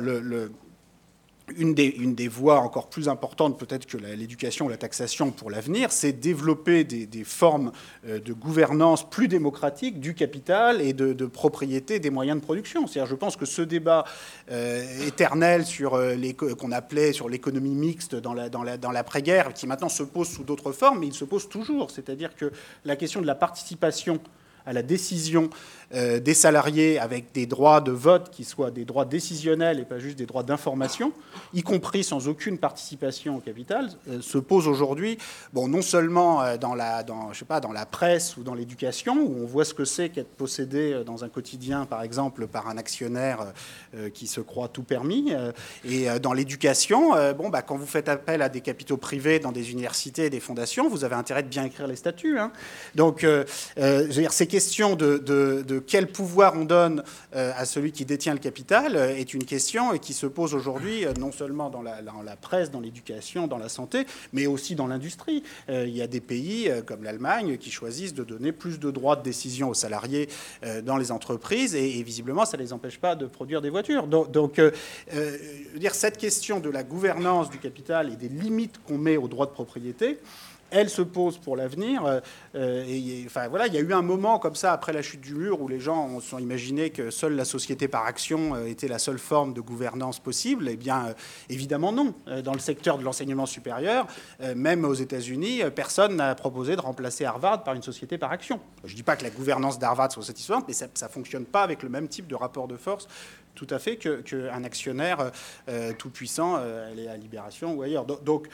une des voies encore plus importantes peut-être que l'éducation ou la taxation pour l'avenir, c'est développer des formes de gouvernance plus démocratiques du capital et de propriété des moyens de production. C'est-à-dire, je pense que ce débat éternel qu'on appelait sur l'économie mixte dans l'après-guerre, qui maintenant se pose sous d'autres formes, mais il se pose toujours. C'est-à-dire que la question de la participation à la décision des salariés avec des droits de vote qui soient des droits décisionnels et pas juste des droits d'information, y compris sans aucune participation au capital, se pose aujourd'hui, non seulement dans la presse ou dans l'éducation, où on voit ce que c'est qu'être possédé dans un quotidien, par exemple, par un actionnaire qui se croit tout permis, et dans l'éducation, quand vous faites appel à des capitaux privés dans des universités et des fondations, vous avez intérêt de bien écrire les statuts. Donc, je veux dire, ces questions de quel pouvoir on donne à celui qui détient le capital est une question qui se pose aujourd'hui non seulement dans la presse, dans l'éducation, dans la santé, mais aussi dans l'industrie. Il y a des pays comme l'Allemagne qui choisissent de donner plus de droits de décision aux salariés dans les entreprises et visiblement ça ne les empêche pas de produire des voitures. Donc cette question de la gouvernance du capital et des limites qu'on met aux droits de propriété, elle se pose pour l'avenir. Il y a eu un moment comme ça, après la chute du mur, où les gens se sont imaginés que seule la société par action était la seule forme de gouvernance possible. Eh bien, évidemment non. Dans le secteur de l'enseignement supérieur, même aux États-Unis, personne n'a proposé de remplacer Harvard par une société par action. Je ne dis pas que la gouvernance d'Harvard soit satisfaisante, mais ça ne fonctionne pas avec le même type de rapport de force tout à fait qu'un actionnaire tout-puissant, aller à Libération ou ailleurs. Donc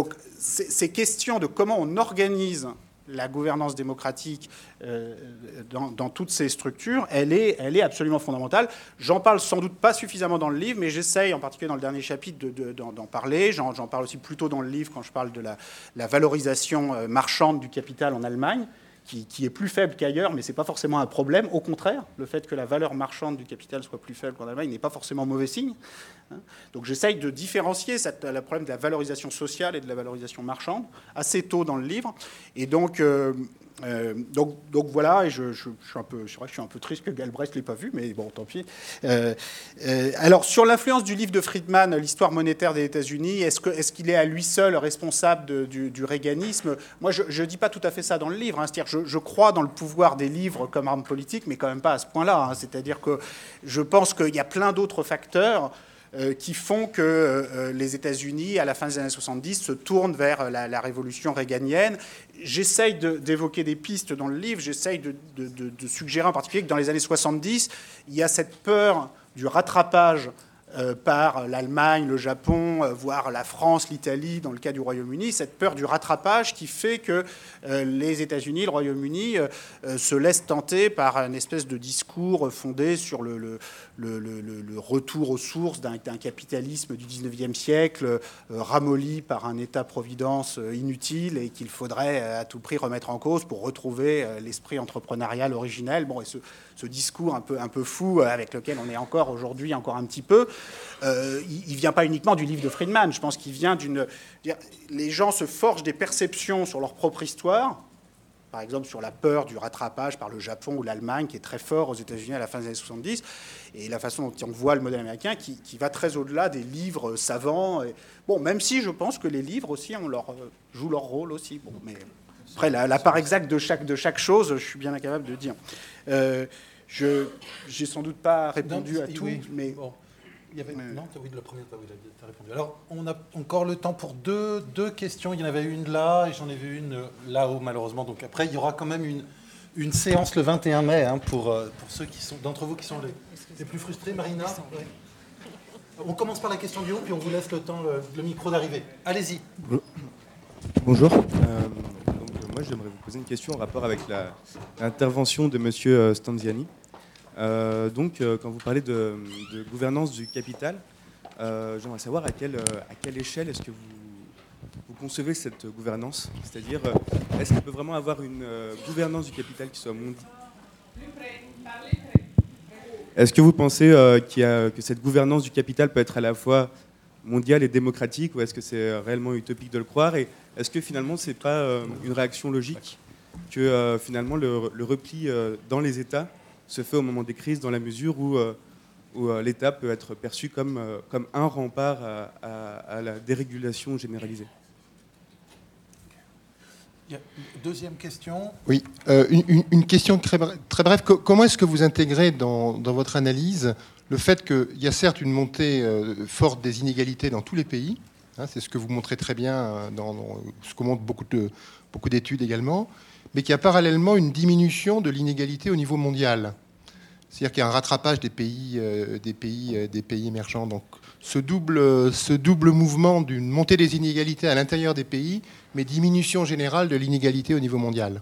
ces questions de comment on organise la gouvernance démocratique dans toutes ces structures, elle est absolument fondamentale. J'en parle sans doute pas suffisamment dans le livre, mais j'essaye, en particulier dans le dernier chapitre, d'en parler. J'en parle aussi plutôt dans le livre quand je parle de la valorisation marchande du capital en Allemagne, qui est plus faible qu'ailleurs, mais ce n'est pas forcément un problème. Au contraire, le fait que la valeur marchande du capital soit plus faible qu'en Allemagne n'est pas forcément mauvais signe. Donc j'essaye de différencier le problème de la valorisation sociale et de la valorisation marchande assez tôt dans le livre. Et donc Donc voilà, et je suis un peu, c'est vrai que je suis un peu triste que Galbraith ne l'ait pas vu, mais bon, tant pis. Alors, sur l'influence du livre de Friedman, l'histoire monétaire des États-Unis, est-ce qu'il est à lui seul responsable du reaganisme? Moi, je ne dis pas tout à fait ça dans le livre. C'est-à-dire, je crois dans le pouvoir des livres comme arme politique, mais quand même pas à ce point-là. C'est-à-dire que je pense qu'il y a plein d'autres facteurs qui font que les États-Unis, à la fin des années 70, se tournent vers la révolution réganienne. J'essaye d'évoquer des pistes dans le livre, j'essaye de suggérer en particulier que dans les années 70, il y a cette peur du rattrapage par l'Allemagne, le Japon, voire la France, l'Italie, dans le cas du Royaume-Uni, cette peur du rattrapage qui fait que les États-Unis, le Royaume-Uni, se laissent tenter par une espèce de discours fondé sur le retour aux sources d'un capitalisme du 19e siècle, ramolli par un État-providence inutile et qu'il faudrait à tout prix remettre en cause pour retrouver l'esprit entrepreneurial originel. Bon, et ce discours un peu fou avec lequel on est encore aujourd'hui un petit peu, il ne vient pas uniquement du livre de Friedman. Je pense qu'il vient les gens se forgent des perceptions sur leur propre histoire, par exemple sur la peur du rattrapage par le Japon ou l'Allemagne, qui est très fort aux États-Unis à la fin des années 70, et la façon dont on voit le modèle américain qui va très au-delà des livres savants. Bon, même si je pense que les livres aussi jouent leur rôle aussi. Bon, mais après, la part exacte de chaque chose, je suis bien incapable de dire. J'ai sans doute pas répondu à tout, oui, mais... Bon. Il y avait... Non, oui, la première, oui, tu as répondu. Alors, on a encore le temps pour deux questions. Il y en avait une là, et j'en ai vu une là-haut, malheureusement. Donc après, il y aura quand même une séance le 21 mai pour ceux d'entre vous qui sont les plus frustrés. Marina, oui. On commence par la question du haut, puis on vous laisse le temps, le micro d'arriver. Allez-y. Bonjour. Moi, j'aimerais vous poser une question en rapport avec l'intervention de M. Stanziani. Quand vous parlez de gouvernance du capital, j'aimerais savoir à quelle échelle est-ce que vous concevez cette gouvernance? C'est-à-dire, est-ce qu'il peut vraiment avoir une gouvernance du capital qui soit mondiale? Est-ce que vous pensez que cette gouvernance du capital peut être à la fois mondiale et démocratique, ou est-ce que c'est réellement utopique de le croire? Et est-ce que finalement, ce n'est pas une réaction logique que finalement le repli dans les États se fait au moment des crises, dans la mesure où l'État peut être perçu comme un rempart à la dérégulation généralisée? Deuxième question. Oui, une question très brève. Comment est-ce que vous intégrez dans votre analyse le fait qu'il y a certes une montée forte des inégalités dans tous les pays, c'est ce que vous montrez très bien, dans ce que montrent beaucoup d'études également, mais qu'il y a parallèlement une diminution de l'inégalité au niveau mondial. C'est-à-dire qu'il y a un rattrapage des pays émergents. Donc ce double mouvement d'une montée des inégalités à l'intérieur des pays, mais diminution générale de l'inégalité au niveau mondial.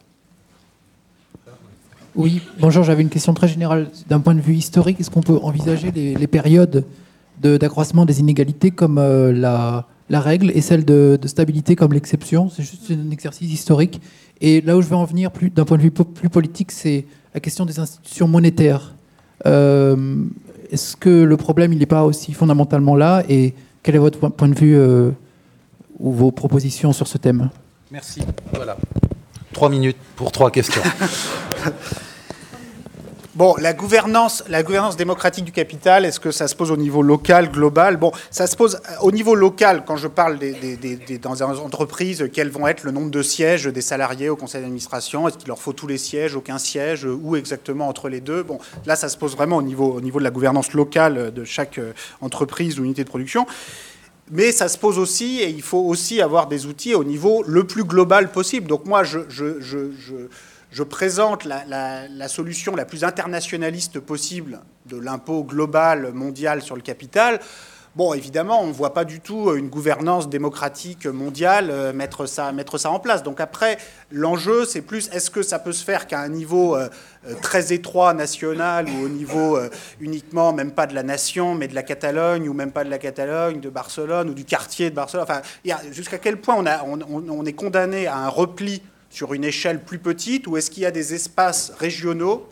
Oui, bonjour, j'avais une question très générale. D'un point de vue historique, est-ce qu'on peut envisager les périodes d'accroissement des inégalités comme la règle et celle de stabilité comme l'exception? C'est juste un exercice historique. Et là où je veux en venir, d'un point de vue plus politique, c'est la question des institutions monétaires. Est-ce que le problème, il n'est pas aussi fondamentalement là? Et quel est votre point de vue ou vos propositions sur ce thème? Merci. Voilà. 3 minutes pour 3 questions. Bon, la gouvernance démocratique du capital, est-ce que ça se pose au niveau local, global? Bon, ça se pose au niveau local, quand je parle dans les entreprises, quels vont être le nombre de sièges des salariés au conseil d'administration? Est-ce qu'il leur faut tous les sièges, aucun siège? Où exactement entre les deux? Bon, là, ça se pose vraiment au niveau de la gouvernance locale de chaque entreprise ou unité de production. Mais ça se pose aussi, et il faut aussi avoir des outils au niveau le plus global possible. Donc moi, je présente la solution la plus internationaliste possible de l'impôt global mondial sur le capital. Bon, évidemment, on ne voit pas du tout une gouvernance démocratique mondiale mettre ça en place. Donc après, l'enjeu, c'est plus, est-ce que ça peut se faire qu'à un niveau très étroit national ou au niveau uniquement, même pas de la nation, mais de la Catalogne, ou même pas de la Catalogne, de Barcelone, ou du quartier de Barcelone. Enfin, jusqu'à quel point on est condamné à un repli sur une échelle plus petite, ou est-ce qu'il y a des espaces régionaux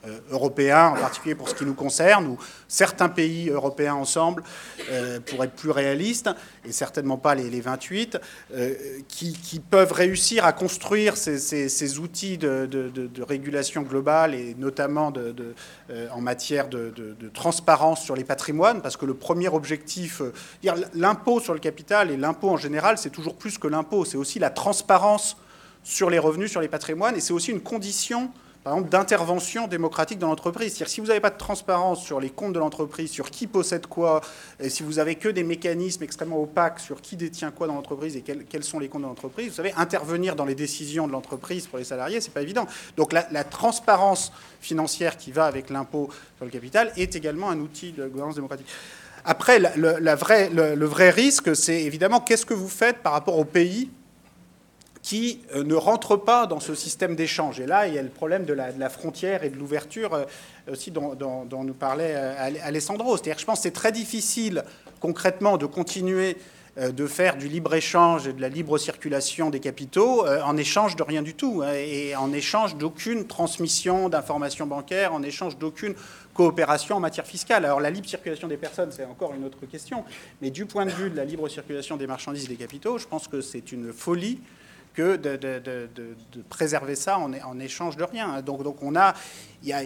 européen, en particulier pour ce qui nous concerne, ou certains pays européens ensemble, pour être plus réalistes, et certainement pas les 28, qui peuvent réussir à construire ces outils de régulation globale, et notamment en matière de transparence sur les patrimoines, parce que le premier objectif, l'impôt sur le capital et l'impôt en général, c'est toujours plus que l'impôt, c'est aussi la transparence sur les revenus, sur les patrimoines, et c'est aussi une condition, par exemple, d'intervention démocratique dans l'entreprise. C'est-à-dire que si vous n'avez pas de transparence sur les comptes de l'entreprise, sur qui possède quoi, et si vous n'avez que des mécanismes extrêmement opaques sur qui détient quoi dans l'entreprise et quels sont les comptes de l'entreprise, vous savez, intervenir dans les décisions de l'entreprise pour les salariés, c'est pas évident. Donc la transparence financière qui va avec l'impôt sur le capital est également un outil de gouvernance démocratique. Après, le vrai risque, c'est évidemment qu'est-ce que vous faites par rapport aux pays qui ne rentrent pas dans ce système d'échange. Et là, il y a le problème de la frontière et de l'ouverture aussi dont nous parlait Alessandro. C'est-à-dire que je pense que c'est très difficile concrètement de continuer de faire du libre-échange et de la libre circulation des capitaux en échange de rien du tout, et en échange d'aucune transmission d'informations bancaires, en échange d'aucune coopération en matière fiscale. Alors la libre circulation des personnes, c'est encore une autre question, mais du point de vue de la libre circulation des marchandises et des capitaux, je pense que c'est une folie que de préserver ça en échange de rien. Donc il y a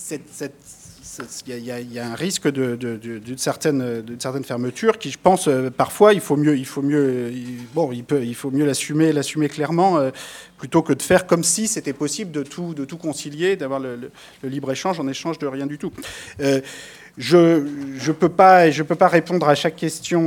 un risque d'une certaine fermeture qui, je pense, parfois il faut mieux l'assumer clairement plutôt que de faire comme si c'était possible de tout concilier, d'avoir le libre-échange en échange de rien du tout. Je peux pas répondre à chaque question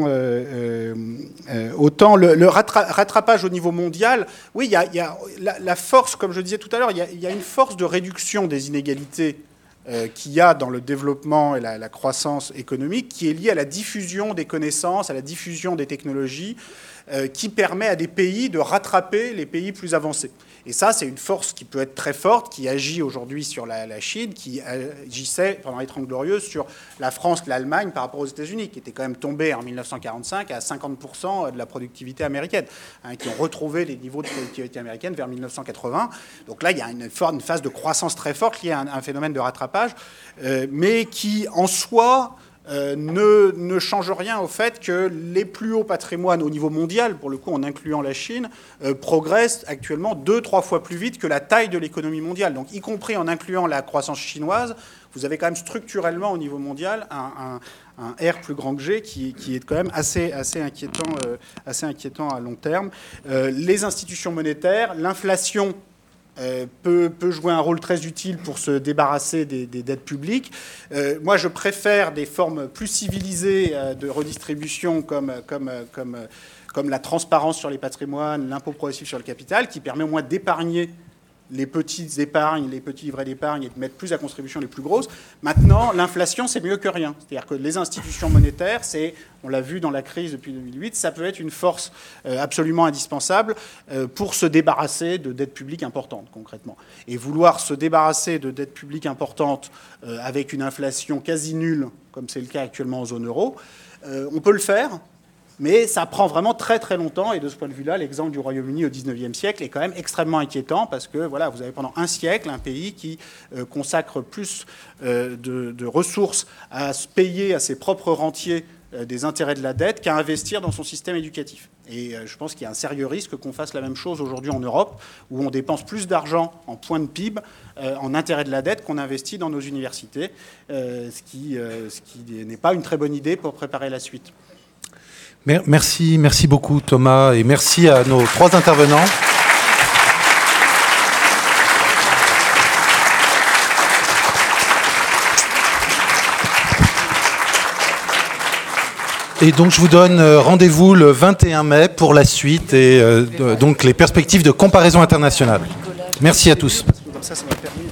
autant. Le rattrapage au niveau mondial, oui, il y a la force, comme je disais tout à l'heure, il y a une force de réduction des inégalités qu'il y a dans le développement et la croissance économique, qui est liée à la diffusion des connaissances, à la diffusion des technologies, qui permet à des pays de rattraper les pays plus avancés. Et ça, c'est une force qui peut être très forte, qui agit aujourd'hui sur la Chine, qui agissait pendant les 30 Glorieuses sur la France, l'Allemagne par rapport aux États-Unis, qui étaient quand même tombés en 1945 à 50% de la productivité américaine, qui ont retrouvé les niveaux de productivité américaine vers 1980. Donc là, il y a une phase de croissance très forte liée à un phénomène de rattrapage, mais qui, en soi, ne change rien au fait que les plus hauts patrimoines au niveau mondial, pour le coup en incluant la Chine, progressent actuellement 2-3 fois plus vite que la taille de l'économie mondiale. Donc y compris en incluant la croissance chinoise, vous avez quand même structurellement au niveau mondial un R plus grand que G qui est quand même assez inquiétant à long terme. Les institutions monétaires, l'inflation peut jouer un rôle très utile pour se débarrasser des dettes publiques. Moi, je préfère des formes plus civilisées de redistribution comme la transparence sur les patrimoines, l'impôt progressif sur le capital, qui permet au moins d'épargner les petites épargnes, les petits livrets d'épargne et de mettre plus à contribution les plus grosses. Maintenant, l'inflation, c'est mieux que rien. C'est-à-dire que les institutions monétaires, on l'a vu dans la crise depuis 2008, ça peut être une force absolument indispensable pour se débarrasser de dettes publiques importantes, concrètement. Et vouloir se débarrasser de dettes publiques importantes avec une inflation quasi nulle, comme c'est le cas actuellement en zone euro, on peut le faire. Mais ça prend vraiment très très longtemps, et de ce point de vue-là, l'exemple du Royaume-Uni au XIXe siècle est quand même extrêmement inquiétant, parce que voilà, vous avez pendant un siècle un pays qui consacre plus de ressources à se payer à ses propres rentiers des intérêts de la dette qu'à investir dans son système éducatif. Et je pense qu'il y a un sérieux risque qu'on fasse la même chose aujourd'hui en Europe, où on dépense plus d'argent en points de PIB, en intérêts de la dette, qu'on investit dans nos universités, ce qui n'est pas une très bonne idée pour préparer la suite. Merci beaucoup Thomas, et merci à nos 3 intervenants. Et donc je vous donne rendez-vous le 21 mai pour la suite et donc les perspectives de comparaison internationale. Merci à tous. Comme ça m'a permis